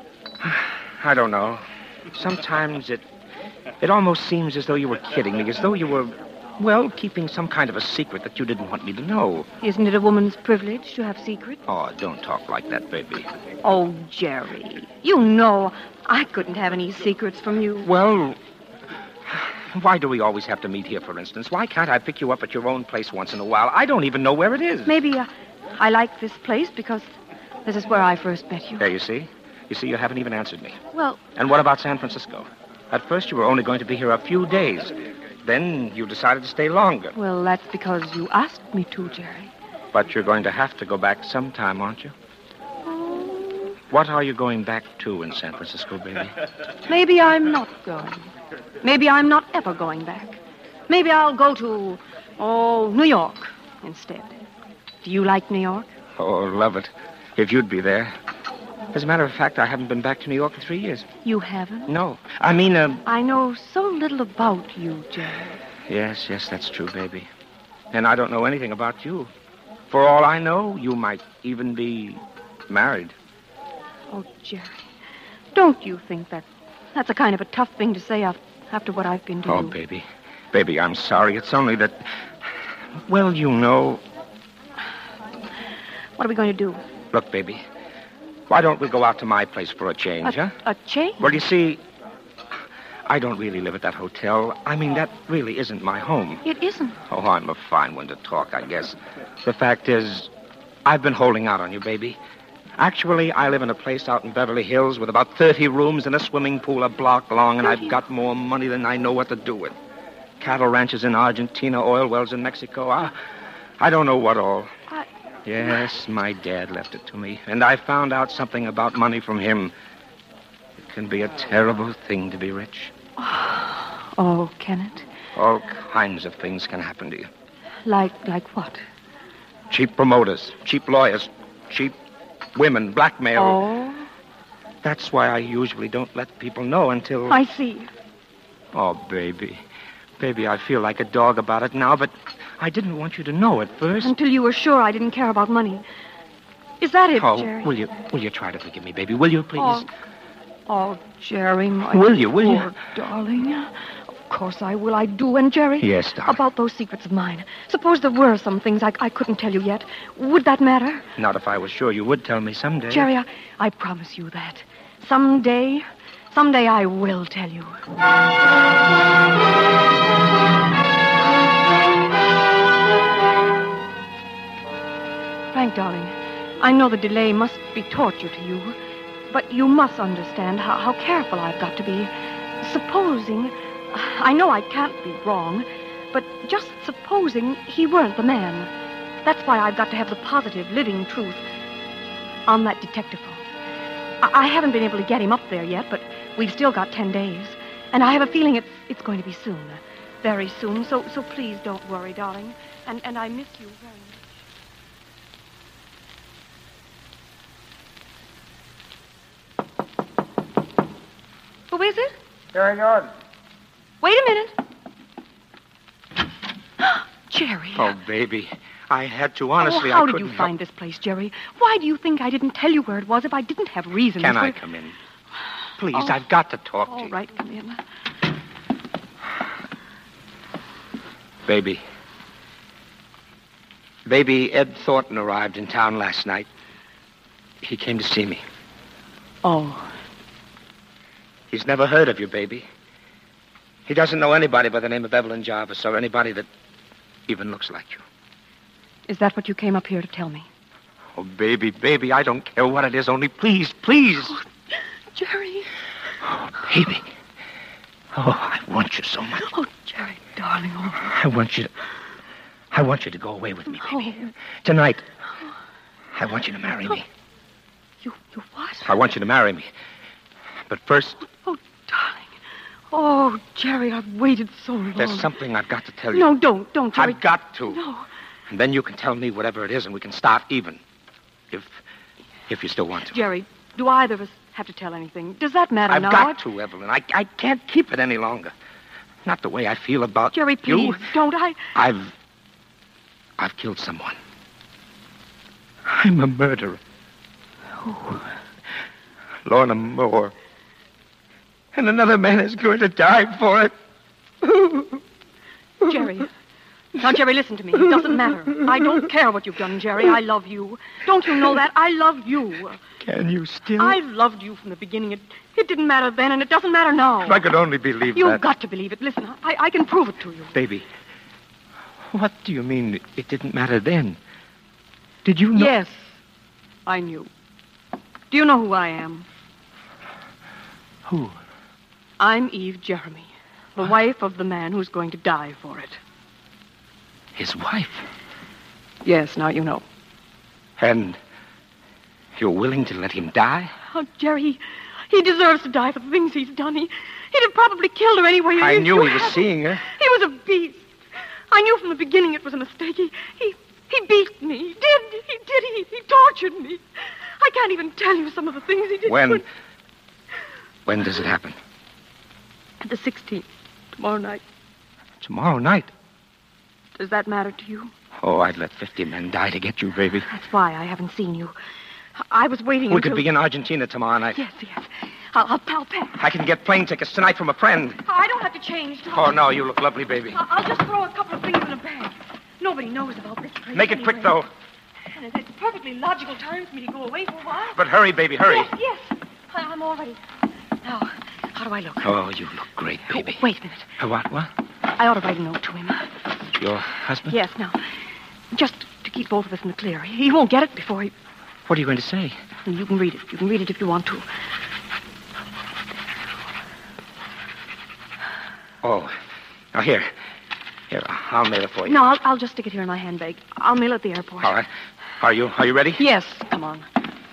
I don't know. Sometimes it it almost seems as though you were kidding me, as though you were, well, keeping some kind of a secret that you didn't want me to know. Isn't it a woman's privilege to have secrets? Oh, don't talk like that, baby. Oh, Jerry, you know I couldn't have any secrets from you. Well, why do we always have to meet here, for instance? Why can't I pick you up at your own place once in a while? I don't even know where it is. Maybe uh, I like this place because this is where I first met you. There, you see? You see, you haven't even answered me. Well... And what about San Francisco? At first, you were only going to be here a few days. Then you decided to stay longer. Well, that's because you asked me to, Jerry. But you're going to have to go back sometime, aren't you? Oh. What are you going back to in San Francisco, baby? Maybe I'm not going. Maybe I'm not ever going back. Maybe I'll go to, oh, New York instead. Do you like New York? Oh, love it. If you'd be there. As a matter of fact, I haven't been back to New York in three years. You haven't? No. I mean, uh... I know so little about you, Jerry. Yes, yes, that's true, baby. And I don't know anything about you. For all I know, you might even be married. Oh, Jerry, don't you think that that's a kind of a tough thing to say after what I've been to Oh, you? baby. Baby, I'm sorry. It's only that... Well, you know... What are we going to do? Look, baby... Why don't we go out to my place for a change, a, huh? A change? Well, you see, I don't really live at that hotel. I mean, that really isn't my home. It isn't. Oh, I'm a fine one to talk, I guess. The fact is, I've been holding out on you, baby. Actually, I live in a place out in Beverly Hills with about thirty rooms and a swimming pool a block long, and thirty? I've got more money than I know what to do with. Cattle ranches in Argentina, oil wells in Mexico. I, I don't know what all. I... Yes, my dad left it to me, and I found out something about money from him. It can be a terrible thing to be rich. Oh, oh, can it? All kinds of things can happen to you. Like, like what? Cheap promoters, cheap lawyers, cheap women, blackmail. Oh? That's why I usually don't let people know until... I see. Oh, baby. Baby, I feel like a dog about it now, but I didn't want you to know at first. Until you were sure I didn't care about money. Is that it, oh, Jerry? will you, will you try to forgive me, baby? Will you, please? Oh, oh Jerry, my Will you, will poor you? darling. course I will. I do. And, Jerry? Yes, darling. About those secrets of mine. Suppose there were some things I, I couldn't tell you yet. Would that matter? Not if I was sure you would tell me someday. Jerry, I, I promise you that. Someday, someday I will tell you. Frank, darling, I know the delay must be torture to you, but you must understand how, how careful I've got to be. Supposing, I know I can't be wrong, but just supposing he weren't the man. That's why I've got to have the positive, living truth on that detective phone. I, I haven't been able to get him up there yet, but we've still got ten days. And I have a feeling it's it's going to be soon, very soon. So so please don't worry, darling. And, and I miss you very much. Who is it? Jerry Jordan. Wait a minute. Jerry. Oh, baby. I had to, honestly. Oh, how I did couldn't you find help... this place, Jerry? Why do you think I didn't tell you where it was if I didn't have reasons? Can for... I come in? Please, Oh. I've got to talk to All you. right, come in. Baby. Baby, Ed Thornton arrived in town last night. He came to see me. Oh. He's never heard of you, baby. He doesn't know anybody by the name of Evelyn Jarvis or anybody that even looks like you. Is that what you came up here to tell me? Oh, baby, baby, I don't care what it is. Only please, please. Oh, Jerry. Oh, baby. Oh, I want you so much. Oh, Jerry, darling. Oh. I want you to... I want you to go away with me, baby. Oh. Tonight, I want you to marry me. You, you what? I want you to marry me. But first... Oh, darling. Oh, Jerry, I've waited so long. There's something I've got to tell you. No, don't, don't, Jerry. I've got to. No. And then you can tell me whatever it is, and we can start even. If... if you still want to. Jerry, do either of us have to tell anything? Does that matter I've now? got to, Evelyn. I, I can't keep it any longer. Not the way I feel about Jerry, please, you. don't. I... I've... I've killed someone. I'm a murderer. Oh. Lorna Moore. And another man is going to die for it. Jerry. Now, Jerry, listen to me. It doesn't matter. I don't care what you've done, Jerry. I love you. Don't you know that? I love you. Can you still? I loved you from the beginning. It, it didn't matter then, and it doesn't matter now. If I could only believe You've that. got to believe it. Listen, I, I can prove it to you. Baby, what do you mean it didn't matter then? Did you know? Yes, I knew. Do you know who I am? Who? I'm Eve Jeremy, the What? wife of the man who's going to die for it. His wife? Yes, now you know. And you're willing to let him die? Oh, Jerry, he, he deserves to die for the things he's done. He, he'd have probably killed her anyway. I if knew you he was hadn't. seeing her. He was a beast. I knew from the beginning it was a mistake. He, he, he beat me. He did. He did. He, he tortured me. I can't even tell you some of the things he did. When? When does it happen? The sixteenth, tomorrow night. Tomorrow night. Does that matter to you? Oh, I'd let fifty men die to get you, baby. That's why I haven't seen you. I was waiting We until... could be in Argentina tomorrow night. Yes, yes. I'll, I'll, I'll pack. I can get plane tickets tonight from a friend. I don't have to change. do I? Oh, no, you look lovely, baby. I'll, I'll just throw a couple of things in a bag. Nobody knows about this place. Make it quick, though. And it's, it's perfectly logical time for me to go away for a while. But hurry, baby, hurry. Yes, yes. I, I'm all ready. Now, how do I look? Oh, you look great, baby. Wait a minute. Uh, what, what? I ought to write a note to him. Your husband? Yes, now. Just to keep both of us in the clear. He won't get it before he... What are you going to say? You can read it. You can read it if you want to. Oh. Now, here. Here, I'll mail it for you. No, I'll, I'll just stick it here in my handbag. I'll mail it at the airport. All right. Are you, are you ready? Yes, come on.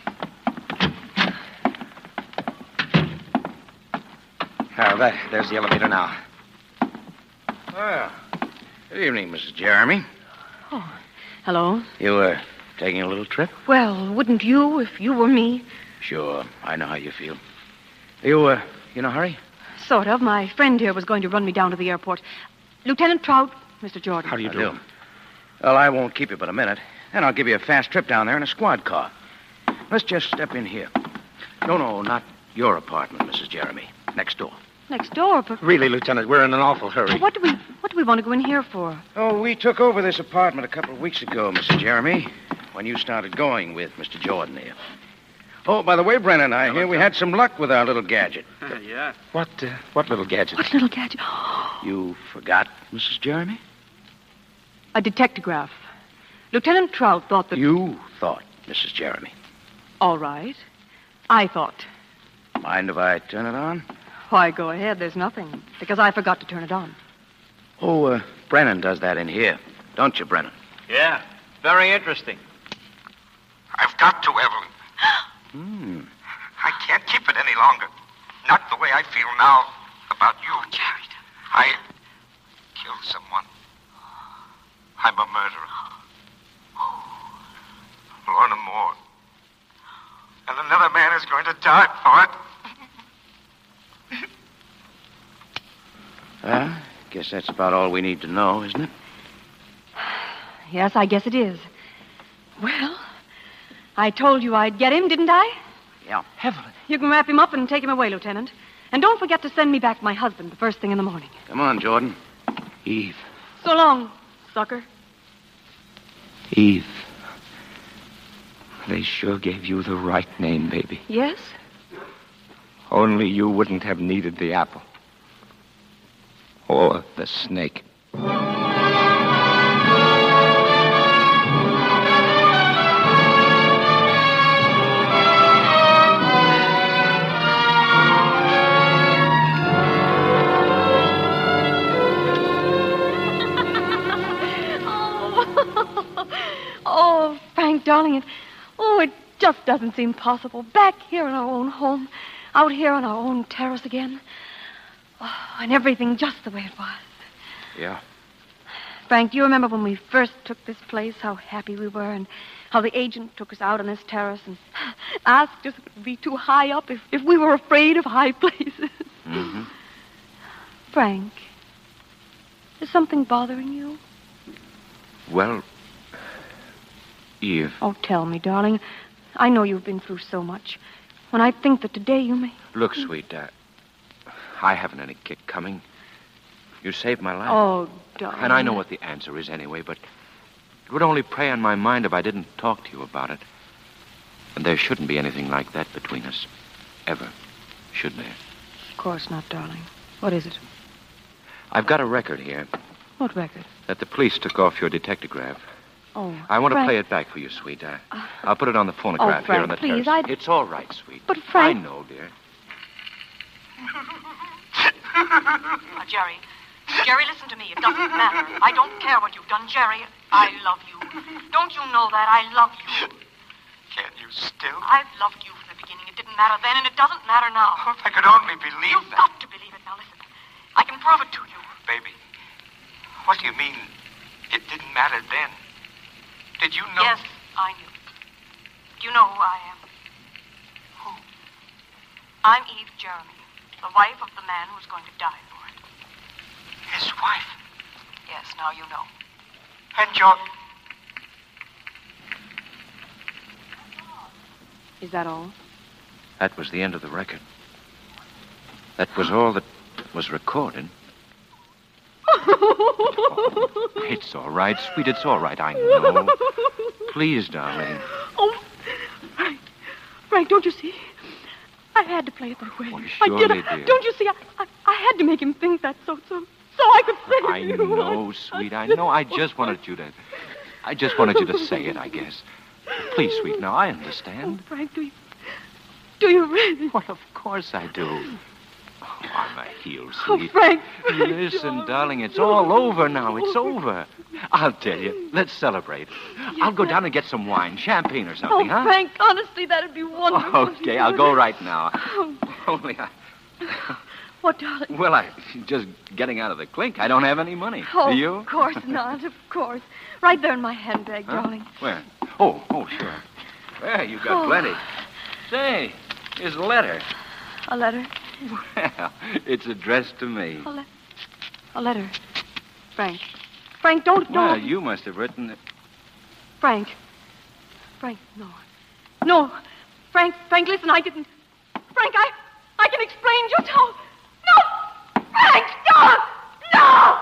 Oh, that, there's the elevator now. Well, good evening, Missus Jeremy. Oh, hello. You were taking a little trip? Well, wouldn't you if you were me? Sure. I know how you feel. You, uh, you in a hurry? Sort of. My friend here was going to run me down to the airport. Lieutenant Trout, Mister Jordan. How do you I do? do. Well, I won't keep you but a minute. Then I'll give you a fast trip down there in a squad car. Let's just step in here. No, no, not your apartment, Missus Jeremy. Next door. Next door, but Really, Lieutenant, we're in an awful hurry. what do we what do we want to go in here for? Oh, we took over this apartment a couple of weeks ago, Missus Jeremy, when you started going with Mister Jordan here. Oh, by the way, Brennan, I hear we had some luck with our little gadget. Yeah. What, uh, what little gadget? What little gadget? You forgot, Missus Jeremy? A detectograph. Lieutenant Trout thought that... You thought, Missus Jeremy. All right. I thought. Mind if I turn it on? Why, go ahead. There's nothing. Because I forgot to turn it on. Oh, uh, Brennan does that in here. Don't you, Brennan? Yeah, very interesting. I've got to, Evelyn. Hmm. I can't keep it any longer. Not the way I feel now about you. Jared. I killed someone. I'm a murderer. Lorna Moore. And another man is going to die for it. Well, guess that's about all we need to know, isn't it? Yes, I guess it is. Well, I told you I'd get him, didn't I? Yeah. Evelyn. You can wrap him up and take him away, Lieutenant. And don't forget to send me back my husband the first thing in the morning. Come on, Jordan. Eve. So long, sucker. Eve. They sure gave you the right name, baby. Yes? Only you wouldn't have needed the apple. Or the snake. Oh, Frank, darling, it, oh, it just doesn't seem possible. Back here in our own home, out here on our own terrace again. Oh, and everything just the way it was. Yeah. Frank, do you remember when we first took this place, how happy we were, and how the agent took us out on this terrace and asked us if it would be too high up, if, if we were afraid of high places? Mm-hmm. Frank, is something bothering you? Well, Eve. Oh, tell me, darling. I know you've been through so much. When I think that today you may... Look, sweet, uh, I haven't any kick coming. You saved my life. Oh, darling. And I know what the answer is anyway, but it would only prey on my mind if I didn't talk to you about it. And there shouldn't be anything like that between us. Ever. Should there? Of course not, darling. What is it? I've got a record here What record? that the police took off your detectograph. Oh, I want to Frank. play it back for you, sweet. I, I'll put it on the phonograph Oh, Frank, here on the please, terrace. I'd- It's all right, sweet. But, Frank- I know, dear. Now, Jerry. Jerry, listen to me. It doesn't matter. I don't care what you've done, Jerry. I love you. Don't you know that? I love you. Can you still? I've loved you from the beginning. It didn't matter then, and it doesn't matter now. Oh, if I could only believe You've that. got to believe it. Now, listen. I can prove it to you. Baby, what do you mean it didn't matter then? Did you know? Yes, I knew. Do you know who I am? Who? I'm Eve Jeremy, the wife of the man who's going to die for it. His wife. Yes, now you know. And your... Is that all? That was the end of the record. That was all that was recorded. It's all right, sweet. It's all right. I know. Please, darling. Oh, Frank. Frank, don't you see? I had to play it that way. Oh, I did. surely, I, dear. Don't you see? I, I, I had to make him think that so, so, so I could save I you. know, sweet. I know. I just wanted you to. I just wanted you to say it, I guess. Please, sweet. Now, I understand. Oh, Frank, do you, do you really? Well, of course I do. Oh, on my heels, Oh, sweet. Frank, Frank, Listen, darling, it's all over now. It's over. I'll tell you. Let's celebrate. I'll go down and get some wine, champagne or Oh, something, huh? Frank, honestly, that'd be wonderful. Okay, I'll go right now. Oh, Only I... what, darling? Well, I just getting out of the clink. I don't have any money. Oh, Do you? of course not, of course. Right there in my handbag, Huh? darling. Where? Oh, oh, sure. There, you got Oh. plenty. Say, here's a letter. A letter. Well, it's addressed to me. A, le- a letter. Frank. Frank, don't, Well, don't. you must have written it. Frank. Frank, no. No. Frank, Frank, listen, I didn't. Frank, I, I can explain just how. No! Frank, stop! No!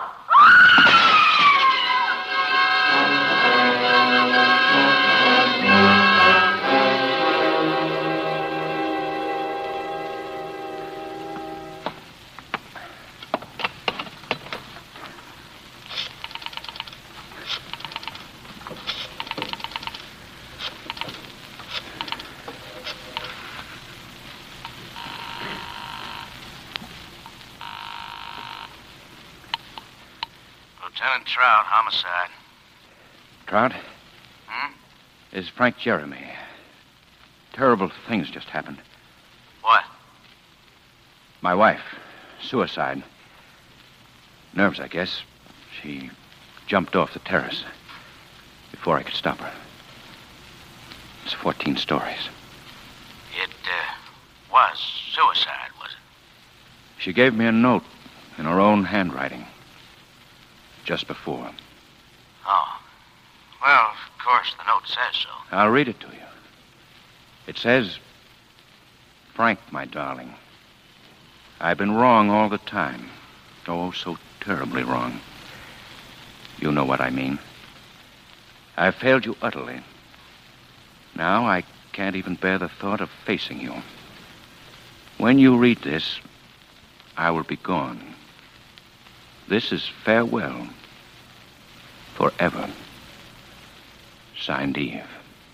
Lieutenant Trout, homicide. Trout? Hmm? Is Frank Jeremy. Terrible things just happened. What? My wife. Suicide. Nerves, I guess. She jumped off the terrace before I could stop her. It's fourteen stories. It, uh, was suicide, was it? She gave me a note in her own handwriting. Just before. Oh. Well, of course, the note says so. I'll read it to you. It says, Frank, my darling, I've been wrong all the time. Oh, so terribly wrong. You know what I mean. I've failed you utterly. Now I can't even bear the thought of facing you. When you read this, I will be gone. This is farewell. Forever. Signed, Eve.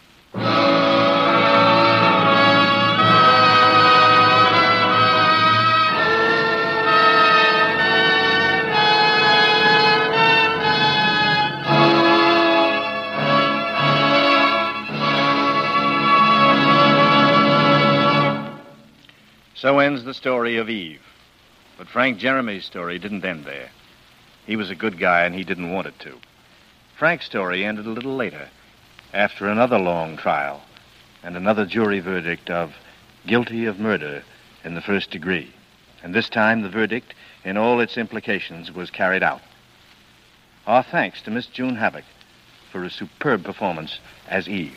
So ends the story of Eve. But Frank Jeremy's story didn't end there. He was a good guy, and he didn't want it to. Frank's story ended a little later, after another long trial and another jury verdict of guilty of murder in the first degree. And this time, the verdict, in all its implications, was carried out. Our thanks to Miss June Havoc for a superb performance as Eve.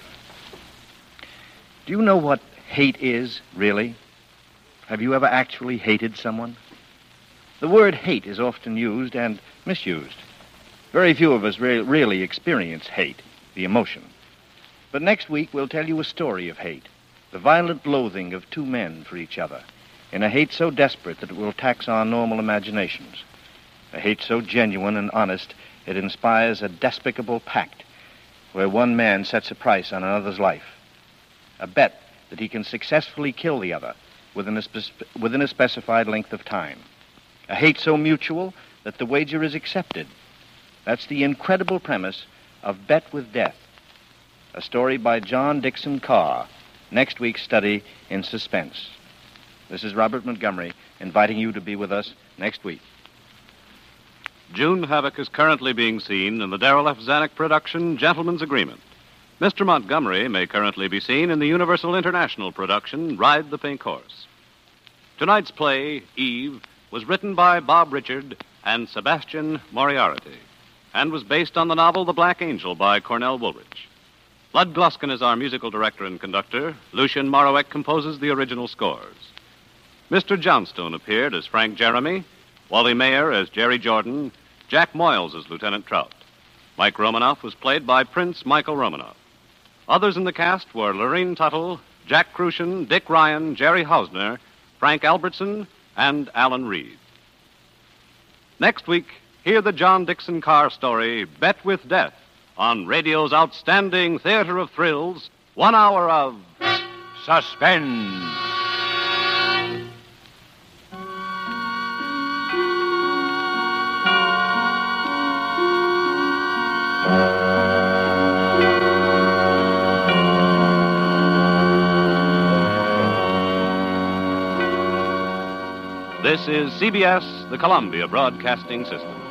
Do you know what hate is, really? Have you ever actually hated someone? The word hate is often used and misused. Very few of us re- really experience hate, the emotion. But next week, we'll tell you a story of hate, the violent loathing of two men for each other, in a hate so desperate that it will tax our normal imaginations, a hate so genuine and honest it inspires a despicable pact where one man sets a price on another's life, a bet that he can successfully kill the other within a, spe- within a specified length of time. A hate so mutual that the wager is accepted. That's the incredible premise of Bet with Death, a story by John Dixon Carr, next week's study in suspense. This is Robert Montgomery inviting you to be with us next week. June Havoc is currently being seen in the Darrell F. Zanuck production, Gentleman's Agreement. Mister Montgomery may currently be seen in the Universal International production, Ride the Pink Horse. Tonight's play, Eve, was written by Bob Richard and Sebastian Moriarty, and was based on the novel The Black Angel by Cornell Woolrich. Lud Gluskin is our musical director and conductor. Lucien Moraweck composes the original scores. Mister Johnstone appeared as Frank Jeremy, Wally Mayer as Jerry Jordan, Jack Moyles as Lieutenant Trout. Mike Romanoff was played by Prince Michael Romanoff. Others in the cast were Lorene Tuttle, Jack Crucian, Dick Ryan, Jerry Hausner, Frank Albertson, and Alan Reed. Next week, hear the John Dixon Carr story, Bet with Death, on radio's outstanding theater of thrills, one hour of suspense. This is C B S, the Columbia Broadcasting System.